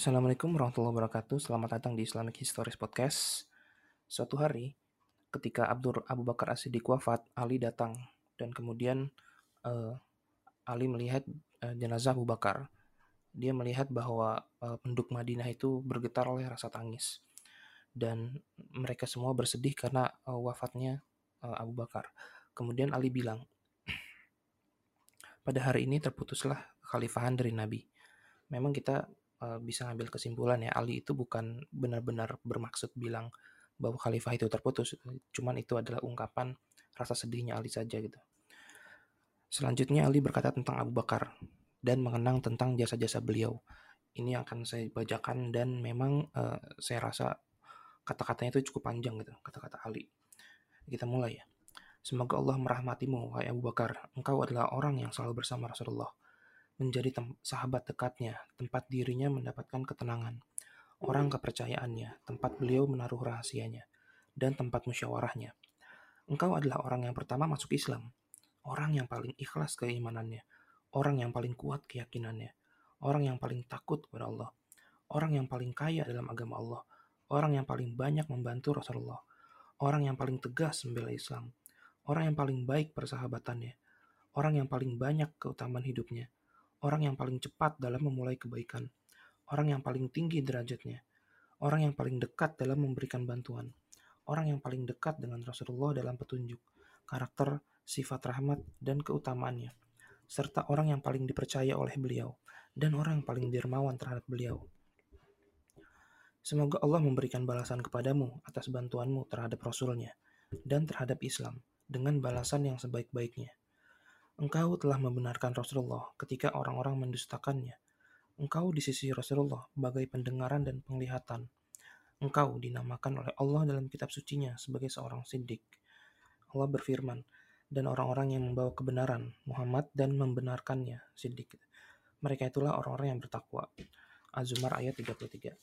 Assalamualaikum warahmatullahi wabarakatuh. Selamat datang di Islamic Histories Podcast. Suatu hari, ketika Abu Bakar As-Siddiq wafat, Ali datang dan kemudian eh, Ali melihat jenazah Abu Bakar. Dia melihat bahwa penduduk Madinah itu bergetar oleh rasa tangis dan mereka semua bersedih karena wafatnya Abu Bakar. Kemudian Ali bilang, pada hari ini terputuslah kekhalifahan dari Nabi. Memang kita bisa ngambil kesimpulan ya, Ali itu bukan benar-benar bermaksud bilang bahwa khalifah itu terputus, cuman itu adalah ungkapan rasa sedihnya Ali saja gitu. Selanjutnya Ali berkata tentang Abu Bakar dan mengenang tentang jasa-jasa beliau. Ini yang akan saya bacakan dan memang saya rasa kata-katanya itu cukup panjang gitu, kata-kata Ali. Kita mulai ya. Semoga Allah merahmatimu, wahai Abu Bakar. Engkau adalah orang yang selalu bersama Rasulullah, menjadi sahabat dekatnya, tempat dirinya mendapatkan ketenangan, orang kepercayaannya, tempat beliau menaruh rahasianya, dan tempat musyawarahnya. Engkau adalah orang yang pertama masuk Islam, orang yang paling ikhlas keimanannya, orang yang paling kuat keyakinannya, orang yang paling takut kepada Allah, orang yang paling kaya dalam agama Allah, orang yang paling banyak membantu Rasulullah, orang yang paling tegas membela Islam, orang yang paling baik persahabatannya, orang yang paling banyak keutamaan hidupnya, orang yang paling cepat dalam memulai kebaikan, orang yang paling tinggi derajatnya, orang yang paling dekat dalam memberikan bantuan, orang yang paling dekat dengan Rasulullah dalam petunjuk, karakter, sifat rahmat, dan keutamaannya, serta orang yang paling dipercaya oleh beliau, dan orang yang paling dermawan terhadap beliau. Semoga Allah memberikan balasan kepadamu atas bantuanmu terhadap Rasulnya dan terhadap Islam dengan balasan yang sebaik-baiknya. Engkau telah membenarkan Rasulullah ketika orang-orang mendustakannya. Engkau di sisi Rasulullah bagai pendengaran dan penglihatan. Engkau dinamakan oleh Allah dalam kitab sucinya sebagai seorang siddiq. Allah berfirman, dan orang-orang yang membawa kebenaran, Muhammad dan membenarkannya, siddiq. Mereka itulah orang-orang yang bertakwa. Az-Zumar ayat 33.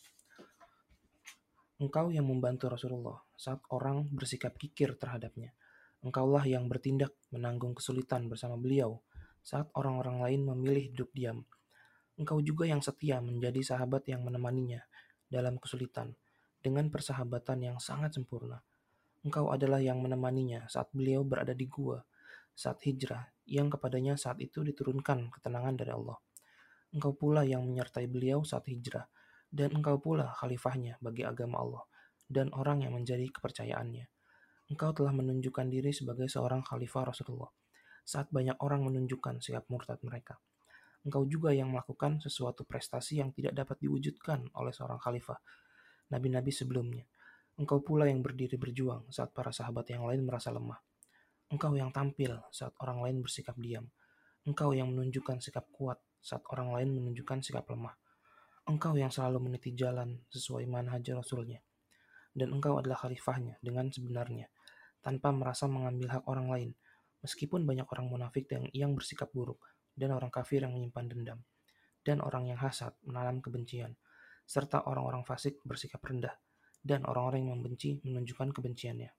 Engkau yang membantu Rasulullah saat orang bersikap kikir terhadapnya. Engkaulah yang bertindak menanggung kesulitan bersama beliau saat orang-orang lain memilih hidup diam. Engkau juga yang setia menjadi sahabat yang menemaninya dalam kesulitan dengan persahabatan yang sangat sempurna. Engkau adalah yang menemaninya saat beliau berada di gua, saat hijrah, yang kepadanya saat itu diturunkan ketenangan dari Allah. Engkau pula yang menyertai beliau saat hijrah, dan engkau pula khalifahnya bagi agama Allah, dan orang yang menjadi kepercayaannya. Engkau telah menunjukkan diri sebagai seorang khalifah Rasulullah, saat banyak orang menunjukkan sikap murtad mereka. Engkau juga yang melakukan sesuatu prestasi yang tidak dapat diwujudkan oleh seorang khalifah, nabi-nabi sebelumnya. Engkau pula yang berdiri berjuang saat para sahabat yang lain merasa lemah. Engkau yang tampil saat orang lain bersikap diam. Engkau yang menunjukkan sikap kuat saat orang lain menunjukkan sikap lemah. Engkau yang selalu meniti jalan sesuai manhaj Rasulnya. Dan engkau adalah khalifahnya dengan sebenarnya, tanpa merasa mengambil hak orang lain, meskipun banyak orang munafik yang bersikap buruk, dan orang kafir yang menyimpan dendam, dan orang yang hasad menanam kebencian, serta orang-orang fasik bersikap rendah, dan orang-orang yang membenci menunjukkan kebenciannya.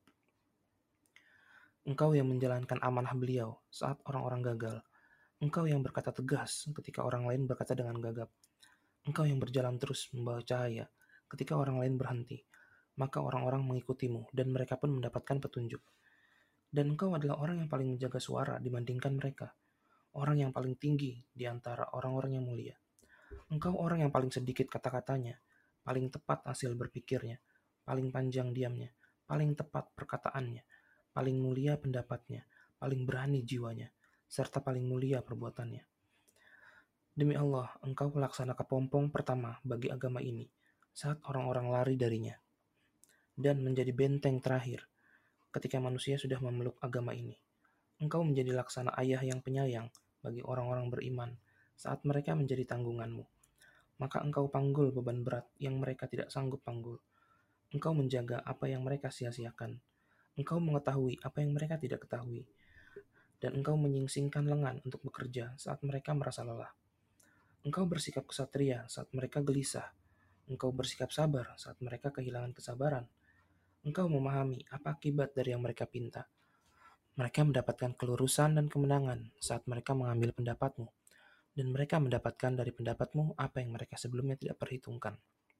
Engkau yang menjalankan amanah beliau saat orang-orang gagal. Engkau yang berkata tegas ketika orang lain berkata dengan gagap. Engkau yang berjalan terus membawa cahaya ketika orang lain berhenti. Maka orang-orang mengikutimu dan mereka pun mendapatkan petunjuk. Dan engkau adalah orang yang paling menjaga suara dibandingkan mereka. Orang yang paling tinggi di antara orang-orang yang mulia. Engkau orang yang paling sedikit kata-katanya, paling tepat hasil berpikirnya, paling panjang diamnya, paling tepat perkataannya, paling mulia pendapatnya, paling berani jiwanya, serta paling mulia perbuatannya. Demi Allah, engkau pelaksana kepompong pertama bagi agama ini, saat orang-orang lari darinya, dan menjadi benteng terakhir ketika manusia sudah memeluk agama ini. Engkau menjadi laksana ayah yang penyayang bagi orang-orang beriman saat mereka menjadi tanggunganmu. Maka engkau panggul beban berat yang mereka tidak sanggup panggul. Engkau menjaga apa yang mereka sia-siakan. Engkau mengetahui apa yang mereka tidak ketahui. Dan engkau menyingsingkan lengan untuk bekerja saat mereka merasa lelah. Engkau bersikap kesatria saat mereka gelisah. Engkau bersikap sabar saat mereka kehilangan kesabaran. Engkau memahami apa akibat dari yang mereka pinta. Mereka mendapatkan kelurusan dan kemenangan saat mereka mengambil pendapatmu. dan mereka mendapatkan dari pendapatmu apa yang mereka sebelumnya tidak perhitungkan.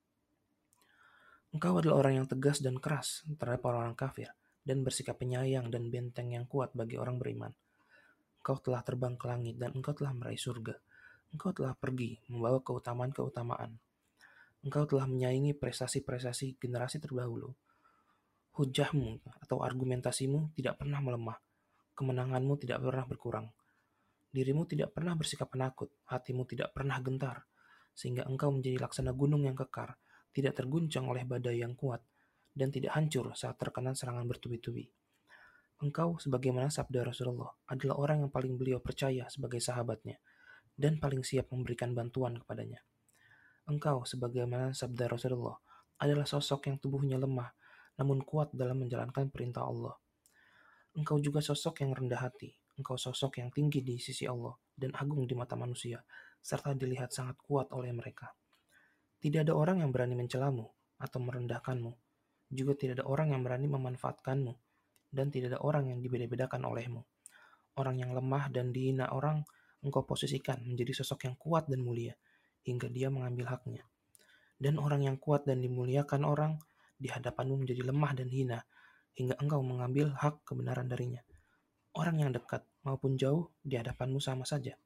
Engkau adalah orang yang tegas dan keras terhadap orang-orang kafir, dan bersikap penyayang dan benteng yang kuat bagi orang beriman. Engkau telah terbang ke langit dan engkau telah meraih surga. Engkau telah pergi membawa keutamaan-keutamaan. Engkau telah menyaingi prestasi-prestasi generasi terdahulu. Hujahmu atau argumentasimu tidak pernah melemah. Kemenanganmu tidak pernah berkurang. Dirimu tidak pernah bersikap penakut, hatimu tidak pernah gentar, sehingga engkau menjadi laksana gunung yang kekar, tidak terguncang oleh badai yang kuat, dan tidak hancur saat terkena serangan bertubi-tubi. Engkau, sebagaimana sabda Rasulullah, adalah orang yang paling beliau percaya sebagai sahabatnya, dan paling siap memberikan bantuan kepadanya. Engkau, sebagaimana sabda Rasulullah, adalah sosok yang tubuhnya lemah, namun kuat dalam menjalankan perintah Allah. Engkau juga sosok yang rendah hati. Engkau sosok yang tinggi di sisi Allah dan agung di mata manusia, serta dilihat sangat kuat oleh mereka. Tidak ada orang yang berani mencelamu atau merendahkanmu. Juga tidak ada orang yang berani memanfaatkanmu, dan tidak ada orang yang dibeda-bedakan olehmu. Orang yang lemah dan dihina orang, engkau posisikan menjadi sosok yang kuat dan mulia, hingga dia mengambil haknya. Dan orang yang kuat dan dimuliakan orang, di hadapanmu menjadi lemah dan hina, hingga engkau mengambil hak kebenaran darinya. Orang yang dekat maupun jauh di hadapanmu sama saja.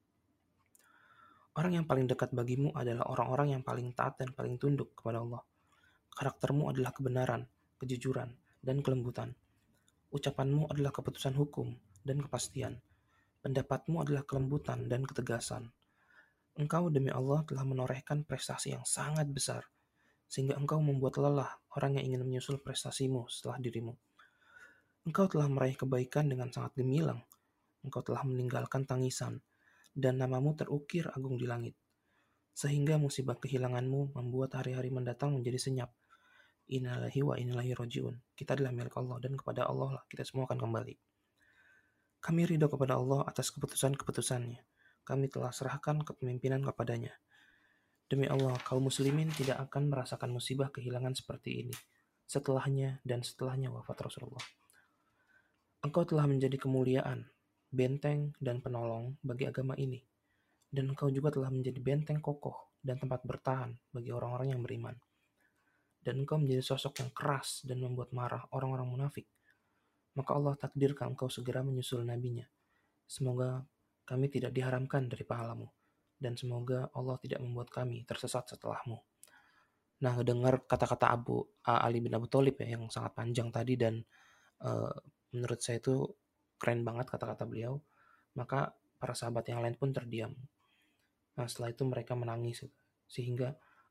Orang yang paling dekat bagimu adalah orang-orang yang paling taat dan paling tunduk kepada Allah. Karaktermu adalah kebenaran, kejujuran, dan kelembutan. Ucapanmu adalah keputusan hukum dan kepastian. Pendapatmu adalah kelembutan dan ketegasan. Engkau demi Allah telah menorehkan prestasi yang sangat besar, sehingga engkau membuat lelah orang yang ingin menyusul prestasimu setelah dirimu. Engkau telah meraih kebaikan dengan sangat gemilang. Engkau telah meninggalkan tangisan, dan namamu terukir agung di langit. Sehingga musibah kehilanganmu membuat hari-hari mendatang menjadi senyap. Innalillahi wa inna ilaihi rajiun. Kita adalah milik Allah dan kepada Allah lah kita semua akan kembali. Kami ridho kepada Allah atas keputusan-keputusannya. Kami telah serahkan kepemimpinan kepadanya. Demi Allah, kaum muslimin tidak akan merasakan musibah kehilangan seperti ini setelahnya dan setelahnya wafat Rasulullah. Engkau telah menjadi kemuliaan, benteng dan penolong bagi agama ini. Dan engkau juga telah menjadi benteng kokoh dan tempat bertahan bagi orang-orang yang beriman. Dan engkau menjadi sosok yang keras dan membuat marah orang-orang munafik. Maka Allah takdirkan engkau segera menyusul nabinya. Semoga kami tidak diharamkan dari pahalamu. Dan semoga Allah tidak membuat kami tersesat setelahmu. Nah, dengar kata-kata Ali bin Abu Thalib ya, yang sangat panjang tadi dan menurut saya itu keren banget kata-kata beliau. Maka para sahabat yang lain pun terdiam. Nah, setelah itu mereka menangis sehingga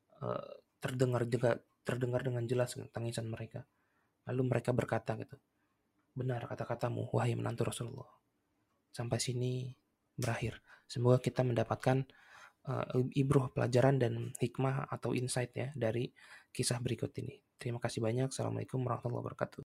terdengar dengan jelas tangisan mereka. Lalu mereka berkata gitu, benar kata-katamu, wahai menantu Rasulullah. Sampai sini berakhir. Semoga kita mendapatkan ibroh, pelajaran dan hikmah atau insight ya dari kisah berikut ini. Terima kasih banyak. Assalamualaikum warahmatullahi wabarakatuh.